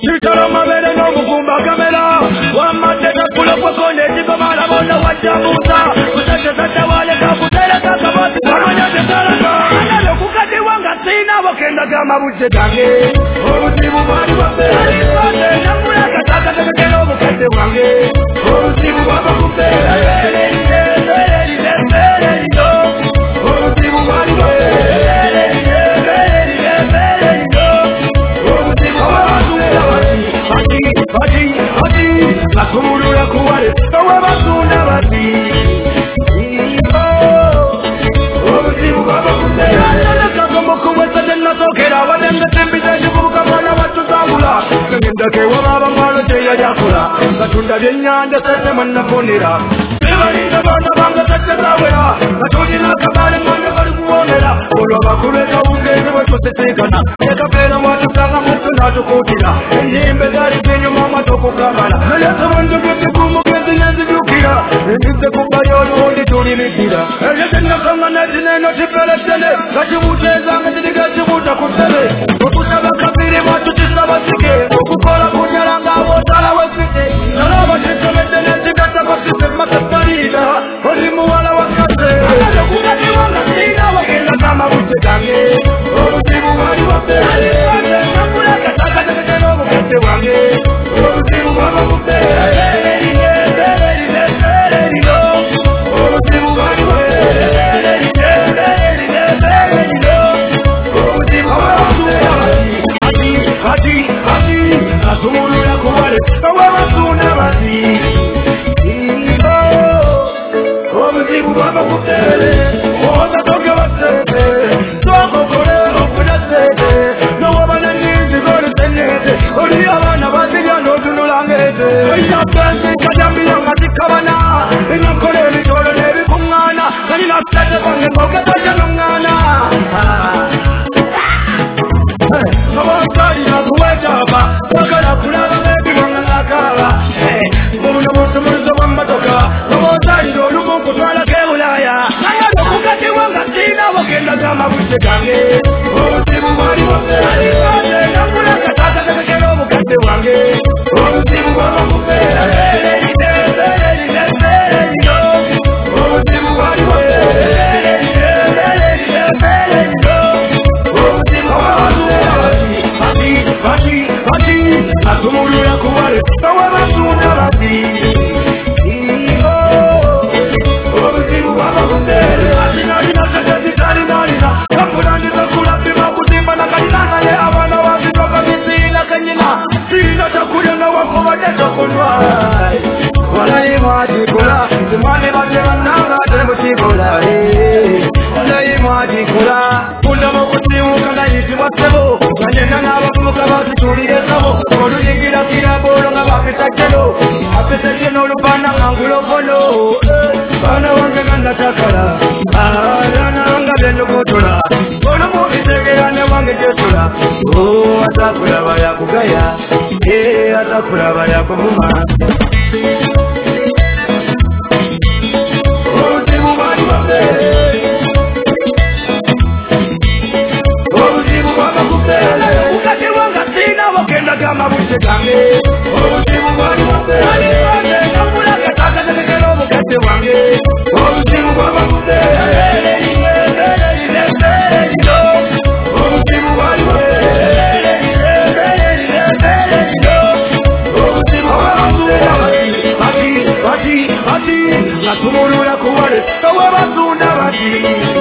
Chitara mabere no mukumba kamera Wamateka kula kwa konde Jiko mara bona wajamuza Kutacha tacha wale kakutera kakabati Kamanya tetaraka Analo kukati wanga sina Wakenda kama buche tange Orusimu mani wate Alipate Namuna kataka tekero Bukate wange Orusimu wama kupera Orusimu mani wate Nakumulula kuwale Tawa basunda bati Obuzibu baba kutera Nakagomo kuwesa jena sokera Wadende timbite njukuruka mwana watu zambula Kengenda kewa baba mbalo jeya jakula Katunda vyenyanja sete manna ponera Evalinda banda banga sete zawera Katundina kabale mwana kari kuonera Olwa bakuleta ungeze wetu setekana Eka pera watu kanga mutu natukutira Njimbe zari kenyo mama toku kamara Naleta wandu kete kumukezi nenzidukira Nizite kubayolu hundi tulimikira Ejete nakanga nezine notipele tele Kachibuteza ngezidi kachibuta kutele Kukusaba kabiri watu tisa wasike Kukukora kunyaranga wotala wasike Nalaba chitomete nezikata kosise makasparida Olimu wala wakase Nalaba kukati wanga sina wakenda kama uchetange Orusimu wali wate Alipate nakula kataka teketero mukate wange Orusimu wama kupera Orusimu wali wate Orusimu wama kupera Hati Nasumulula kuwale Tawa basunda bati Orusimu wama kupera Oza toke wasete Toko kore okudasete Nawabana nizi gore senete Oli abana basija notunulangete Oyapensi kajambia ngatikabana Inakole vitolo nevi kungana Kani nasete kwange mboke toja nungana Nawakari na kuwejaba Wakala kulala mebi wanga nakala Muna musu muzo wambatoka Nawakari no lumu kutwala ke ulaya Nangalo kukati wanga sina Wakenda kama buche kange Orusimu wali wate Alipate nakula katata tekekero mukate wange Orusimu wama kupera Orusimu wali wate Orusimu wama kupera Hati Nasumulula kuwale Tawa basunda bati Orusimu wama kupera Asinalina sejezitalinalina Kamulandiza kulapima kutimba na kalilana Ye abana wazitoka misina kenyina Sina chakulia na wako wajeto kunwai Wala ima jikula Simane batema nanga tebu chikula Wala ima jikula Kula mokutimu kanda isi wasebo Kanyena na wakumuka basi tulide sabo Kolu jingira kira bolo nga wapita kelo Apita keno lupana ngangulo kono Bana wange kanda takala Alana anga bendo kotola Kolo mubitege ane wange jetula Atakula baya kugaya Atakula baya kumuma Orusimu wali wate Orusimu wama kupele Ukati wanga sina wakenda kama buche kange Orusimu wali wate Alipate nakula kataka tekekero mukate wange Orusimu wama kupele Orusimu wali wate Hati Nasumulula kuwale Tawa basunda bati